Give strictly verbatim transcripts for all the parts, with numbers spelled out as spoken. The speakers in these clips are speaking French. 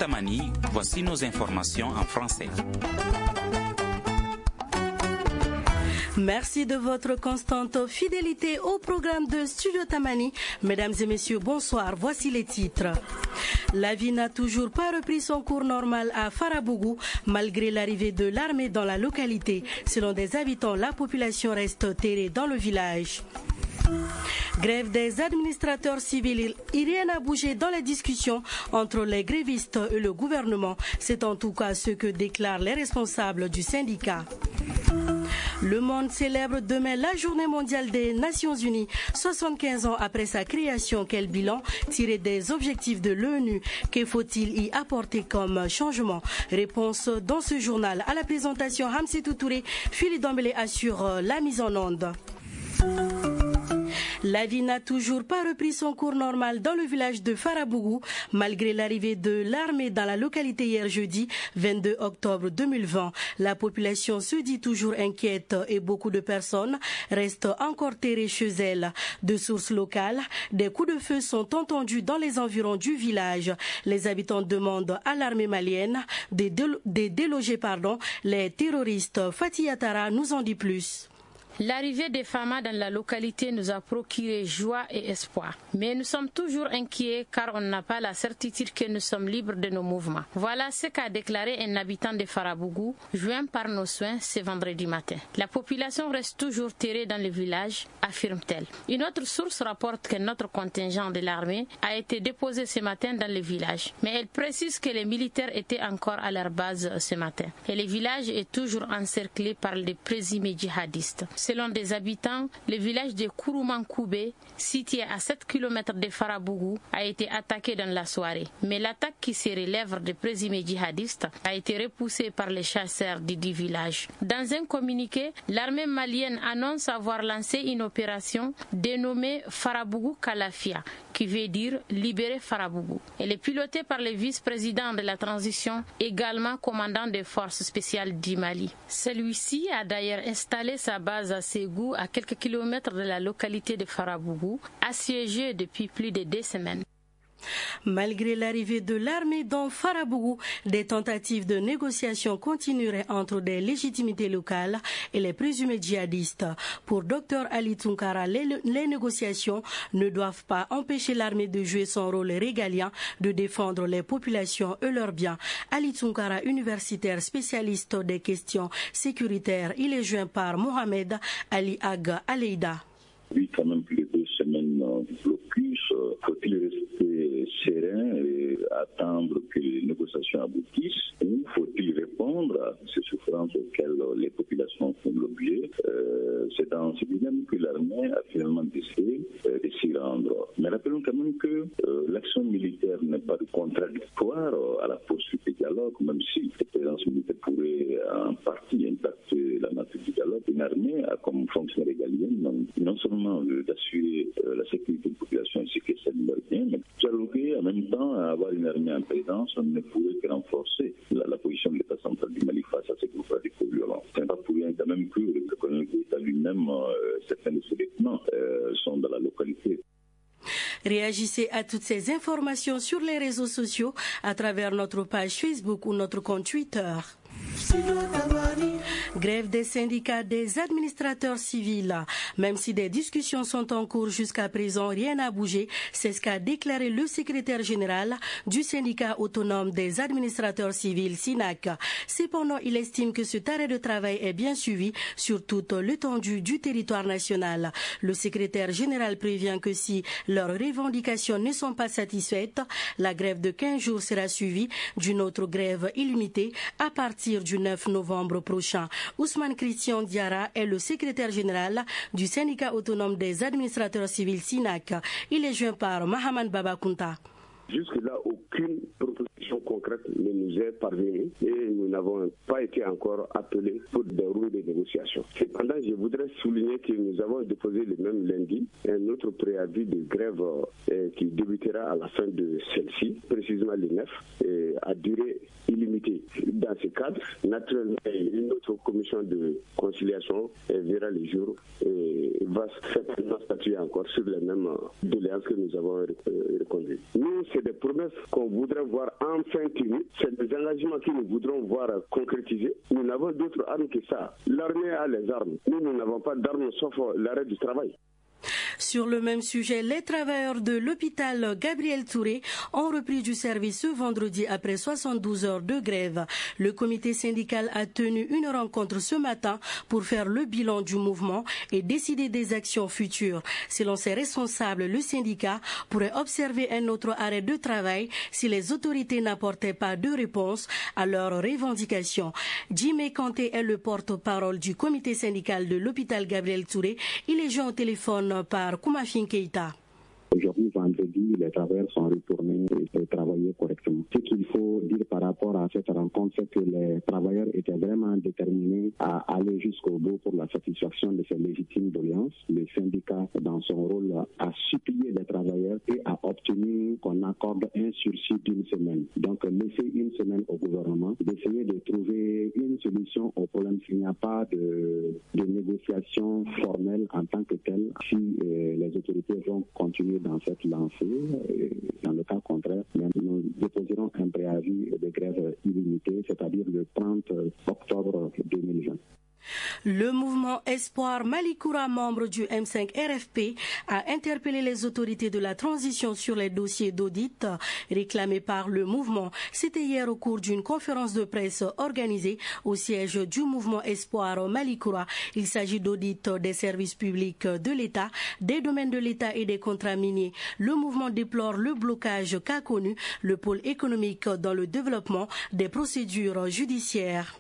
Tamani, voici nos informations en français. Merci de votre constante fidélité au programme de Studio Tamani. Mesdames et messieurs, bonsoir. Voici les titres. La vie n'a toujours pas repris son cours normal à Farabougou, malgré l'arrivée de l'armée dans la localité. Selon des habitants, la population reste terrée dans le village. Grève des administrateurs civils, il rien n'a bougé dans les discussions entre les grévistes et le gouvernement. C'est en tout cas ce que déclarent les responsables du syndicat. Le monde célèbre demain la journée mondiale des Nations Unies. soixante-quinze ans après sa création, quel bilan tiré des objectifs de l'ONU? Que faut-il y apporter comme changement? Réponse dans ce journal. À la présentation, Hamsetou Touré, Philippe Dombele assure la mise en onde. La vie n'a toujours pas repris son cours normal dans le village de Farabougou, malgré l'arrivée de l'armée dans la localité hier jeudi vingt-deux octobre deux mille vingt. La population se dit toujours inquiète et beaucoup de personnes restent encore terrées chez elles. De sources locales, des coups de feu sont entendus dans les environs du village. Les habitants demandent à l'armée malienne de, délo- de déloger pardon, les terroristes. Fatih Atara nous en dit plus. L'arrivée des Fama dans la localité nous a procuré joie et espoir. Mais nous sommes toujours inquiets car on n'a pas la certitude que nous sommes libres de nos mouvements. Voilà ce qu'a déclaré un habitant de Farabougou, joint par nos soins ce vendredi matin. La population reste toujours terrée dans le village, affirme-t-elle. Une autre source rapporte que notre contingent de l'armée a été déposé ce matin dans le village. Mais elle précise que les militaires étaient encore à leur base ce matin. Et le village est toujours encerclé par les présumés djihadistes. Selon des habitants, le village de Kouroumankoubé, situé à sept kilomètres de Farabougou, a été attaqué dans la soirée. Mais l'attaque qui serait l'œuvre de présumés djihadistes a été repoussée par les chasseurs du dit village. Dans un communiqué, l'armée malienne annonce avoir lancé une opération dénommée Farabougou Kalafia, qui veut dire libérer Farabougou. Elle est pilotée par le vice-président de la transition, également commandant des forces spéciales du Mali. Celui-ci a d'ailleurs installé sa base à Ségou, à quelques kilomètres de la localité de Farabougou, assiégée depuis plus de deux semaines. Malgré l'arrivée de l'armée dans Farabougou, des tentatives de négociation continueraient entre des légitimités locales et les présumés djihadistes. Pour Dr Ali Tunkara, les, les négociations ne doivent pas empêcher l'armée de jouer son rôle régalien de défendre les populations et leurs biens. Ali Tunkara, universitaire spécialiste des questions sécuritaires, il est joint par Mohamed Ali Aga Aleida. Oui, quand même plus de deux semaines de blocus. Faut-il rester serein et attendre que les négociations aboutissent ou faut-il répondre à ces souffrances auxquelles les populations font l'objet? euh, C'est dans ce dilemme que l'armée a finalement décidé euh, de s'y rendre. Mais rappelons quand même que euh, l'action militaire n'est pas contradictoire à la poursuite du dialogue, même si cette présence militaire pourrait en partie impacter la nature du dialogue. Une armée a comme fonction régalienne non, non seulement d'assurer euh, la sécurité de la population ainsi que celle de leurs biens, mais dialoguer en même temps à avoir une armée en présence ne pourrait que renforcer la, la position de l'État central du Mali face à ces groupes radicaux violents. C'est pas pour rien quand même que le colonel Goïta lui-même, euh, certains de ses lieutenants euh, sont dans la localité. Réagissez à toutes ces informations sur les réseaux sociaux à travers notre page Facebook ou notre compte Twitter. Grève des syndicats des administrateurs civils. Même si des discussions sont en cours jusqu'à présent, rien n'a bougé. C'est ce qu'a déclaré le secrétaire général du syndicat autonome des administrateurs civils, SYNAC. Cependant, il estime que cet arrêt de travail est bien suivi sur toute l'étendue du territoire national. Le secrétaire général prévient que si leurs revendications ne sont pas satisfaites, la grève de quinze jours sera suivie d'une autre grève illimitée à partir du neuf novembre prochain. Ousmane Christian Diarra est le secrétaire général du syndicat autonome des administrateurs civils SYNAC. Il est joint par Mahaman Babakunta. Jusque-là, aucune proposition concrète ne nous est parvenue et nous n'avons pas été encore appelés pour dérouler des négociations. Cependant, je voudrais souligner que nous avons déposé le même lundi un autre préavis de grève euh, qui débutera à la fin de celle-ci, précisément le neuf, euh, à durée illimitée. Dans ce cadre, naturellement, une autre commission de conciliation euh, verra le jour et va certainement statuer encore sur les mêmes doléances que nous avons reconduites. Nous, c'est des promesses qu'on voudrait voir enfin moyens techniques, c'est des engagements que nous voudrons voir concrétisés. Nous n'avons d'autres armes que ça. L'armée a les armes. Nous, nous n'avons pas d'armes sauf l'arrêt du travail. Sur le même sujet, les travailleurs de l'hôpital Gabriel Touré ont repris du service ce vendredi après soixante-douze heures de grève. Le comité syndical a tenu une rencontre ce matin pour faire le bilan du mouvement et décider des actions futures. Selon ses responsables, le syndicat pourrait observer un autre arrêt de travail si les autorités n'apportaient pas de réponse à leurs revendications. Jimé Kanté est le porte-parole du comité syndical de l'hôpital Gabriel Touré. Il est joint au téléphone par Koumafin Keïta. Aujourd'hui, vendredi, les travailleurs sont retournés et travailler correctement. Ce qu'il faut dire par rapport à cette rencontre, c'est que les travailleurs étaient vraiment déterminés à aller jusqu'au bout pour la satisfaction de ces légitimes doléances. Le syndicat, dans son rôle, a supplié les travailleurs et a obtenu qu'on accorde un sursis d'une semaine. Donc, laisser une semaine au gouvernement, d'essayer de trouver une solution au problème s'il n'y a pas de, de négociation formelle en tant que telle, si euh, les autorités vont continuer dans cette lancée. Dans le cas contraire, nous déposerons un préavis de grève illimité, c'est-à-dire le trente octobre deux mille vingt. Le mouvement Espoir Malikoura, membre du M cinq R F P, a interpellé les autorités de la transition sur les dossiers d'audit réclamés par le mouvement. C'était hier au cours d'une conférence de presse organisée au siège du mouvement Espoir Malikoura. Il s'agit d'audit des services publics de l'État, des domaines de l'État et des contrats miniers. Le mouvement déplore le blocage qu'a connu le pôle économique dans le développement des procédures judiciaires.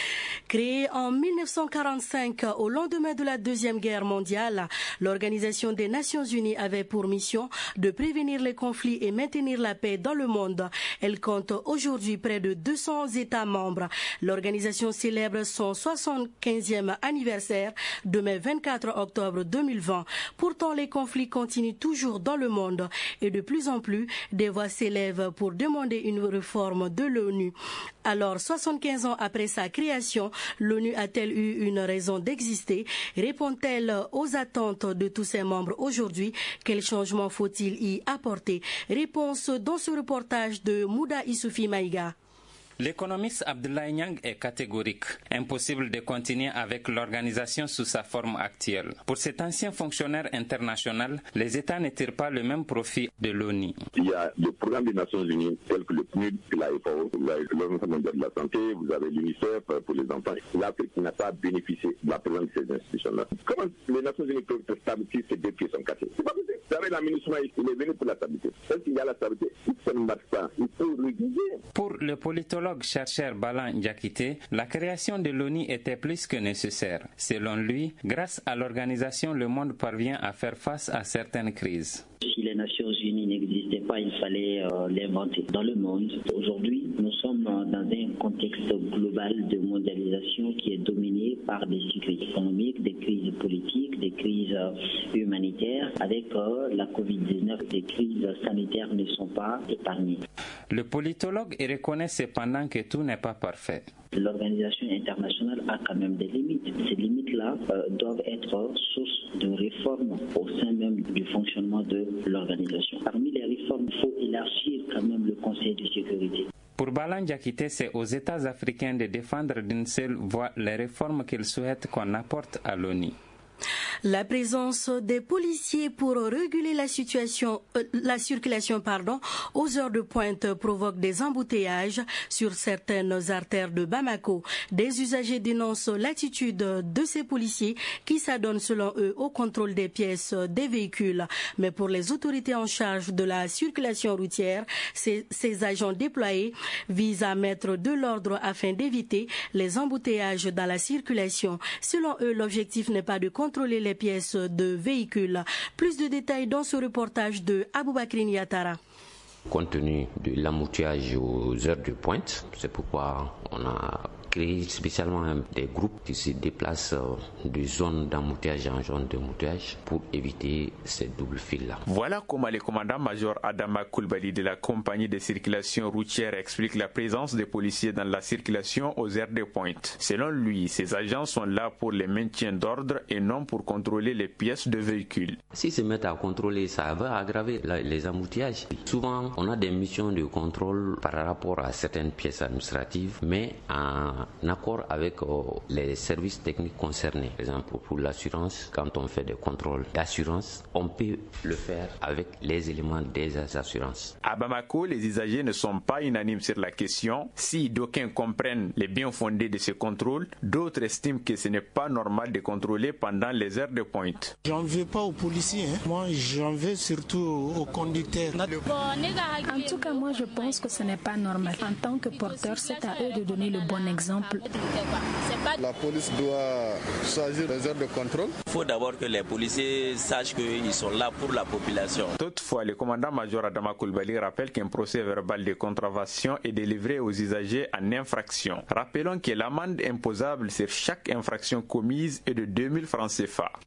Créée en mille neuf cent quarante-cinq, au lendemain de la Deuxième Guerre mondiale, l'Organisation des Nations Unies avait pour mission de prévenir les conflits et maintenir la paix dans le monde. Elle compte aujourd'hui près de deux cents États membres. L'organisation célèbre son soixante-quinzième anniversaire demain vingt-quatre octobre deux mille vingt. Pourtant, les conflits continuent toujours dans le monde et de plus en plus, des voix s'élèvent pour demander une réforme de l'ONU. Alors, soixante-quinze ans après sa création, l'ONU a-t-elle eu une raison d'exister? Répond-elle aux attentes de tous ses membres aujourd'hui? Quel changement faut-il y apporter? Réponse dans ce reportage de Mouda Issoufi Maïga. L'économiste Abdoulaye Niang est catégorique. Impossible de continuer avec l'organisation sous sa forme actuelle. Pour cet ancien fonctionnaire international, les États ne tirent pas le même profit de l'ONU. Il y a le programme des Nations Unies, tel que le P N U D, la F A O, l'Organisation mondiale de la santé, vous avez l'UNICEF pour les enfants. L'Afrique n'a pas bénéficié de la présence de ces institutions-là. Comment les Nations Unies peuvent se stabiliser ces deux pieds sont cassés? C'est pas possible. Vous savez, la ministre, il est venu pour la stabilité. S'il y a la stabilité, ça ne marche pas. Il faut réguler. Pour le politologue chercheur Balan Diakité, la création de l'ONU était plus que nécessaire. Selon lui, grâce à l'organisation, le monde parvient à faire face à certaines crises. Si les Nations Unies n'existaient pas, il fallait euh, l'inventer. Dans le monde, aujourd'hui, nous sommes dans un contexte global de mondialisation qui est dominé par des crises économiques, des crises politiques, des crises humanitaires. Avec euh, la covid dix-neuf, les crises sanitaires ne sont pas épargnées. Le politologue reconnaît cependant que tout n'est pas parfait. L'organisation internationale a quand même des limites. Ces limites-là euh, doivent être source de réformes au sein même du fonctionnement de l'organisation. Parmi les réformes, il faut élargir quand même le Conseil de sécurité. Pour Balan Diakité, c'est aux États africains de défendre d'une seule voix les réformes qu'ils souhaitent qu'on apporte à l'ONU. La présence des policiers pour réguler la situation, euh, la circulation, pardon, aux heures de pointe provoque des embouteillages sur certaines artères de Bamako. Des usagers dénoncent l'attitude de ces policiers qui s'adonnent selon eux au contrôle des pièces des véhicules. Mais pour les autorités en charge de la circulation routière, ces, ces agents déployés visent à mettre de l'ordre afin d'éviter les embouteillages dans la circulation. Selon eux, l'objectif n'est pas de contrôler les pièces de véhicules. Plus de détails dans ce reportage de Aboubakri Niatara. Compte tenu de l'embouteillage aux heures de pointe, c'est pourquoi on a créé spécialement des groupes qui se déplacent de zone d'embouteillage en zone d'embouteillage pour éviter ces doubles files-là. Voilà comment le commandant-major Adama Koulibaly de la compagnie de circulation routière explique la présence des policiers dans la circulation aux aires de pointe. Selon lui, ces agents sont là pour le maintien d'ordre et non pour contrôler les pièces de véhicules. S'ils se mettent à contrôler, ça va aggraver les embouteillages. Souvent, on a des missions de contrôle par rapport à certaines pièces administratives, mais en accord avec euh, les services techniques concernés. Par exemple, pour l'assurance, quand on fait des contrôles d'assurance, on peut le faire avec les éléments des assurances. À Bamako, les usagers ne sont pas unanimes sur la question. Si d'aucuns comprennent les bien fondés de ce contrôle, d'autres estiment que ce n'est pas normal de contrôler pendant les heures de pointe. J'en veux pas aux policiers, hein. Moi j'en veux surtout aux conducteurs. En tout cas, moi je pense que ce n'est pas normal. En tant que porteur, c'est à eux de donner le bon exemple. La police doit choisir les heures de contrôle. Il faut d'abord que les policiers sachent qu'ils sont là pour la population. Toutefois, le commandant-major Adama Koulibaly rappelle qu'un procès verbal de contravention est délivré aux usagers en infraction. Rappelons que l'amende imposable sur chaque infraction commise est de deux mille francs C F A.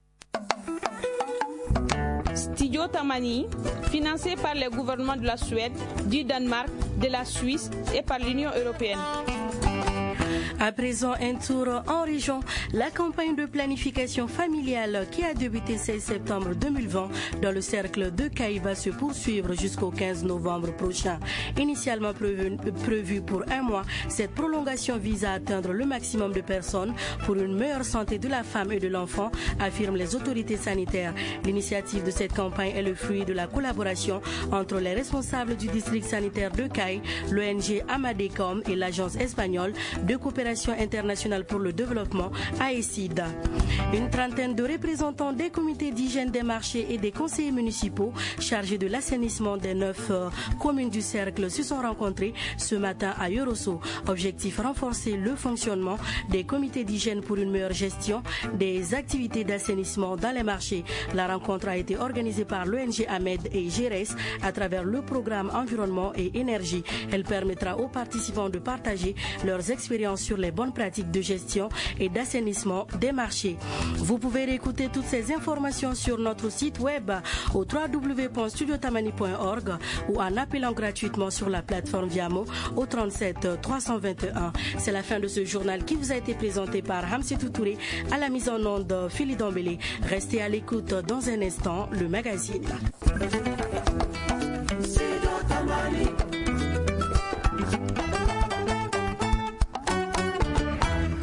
Studio Tamani, financé par le gouvernement de la Suède, du Danemark, de la Suisse et par l'Union européenne. À présent, un tour en région. La campagne de planification familiale qui a débuté le seize septembre deux mille vingt dans le cercle de Caille va se poursuivre jusqu'au quinze novembre prochain. Initialement prévue prévu pour un mois, cette prolongation vise à atteindre le maximum de personnes pour une meilleure santé de la femme et de l'enfant, affirment les autorités sanitaires. L'initiative de cette campagne est le fruit de la collaboration entre les responsables du district sanitaire de Caille, l'O N G Amadecom et l'Agence espagnole de coopération internationale pour le développement, A E C I D. Une trentaine de représentants des comités d'hygiène des marchés et des conseillers municipaux chargés de l'assainissement des neuf euh, communes du cercle se sont rencontrés ce matin à Yorosso. Objectif: renforcer le fonctionnement des comités d'hygiène pour une meilleure gestion des activités d'assainissement dans les marchés. La rencontre a été organisée par l'O N G Ahmed et G R E S à travers le programme Environnement et Énergie. Elle permettra aux participants de partager leurs expériences sur les bonnes pratiques de gestion et d'assainissement des marchés. Vous pouvez réécouter toutes ces informations sur notre site web au w w w point studio tamani point org ou en appelant gratuitement sur la plateforme Viamo au trente-sept trois cent vingt et un. C'est la fin de ce journal qui vous a été présenté par Hamsetou Touré, à la mise en onde Philly Dombélé. Restez à l'écoute dans un instant, le magazine.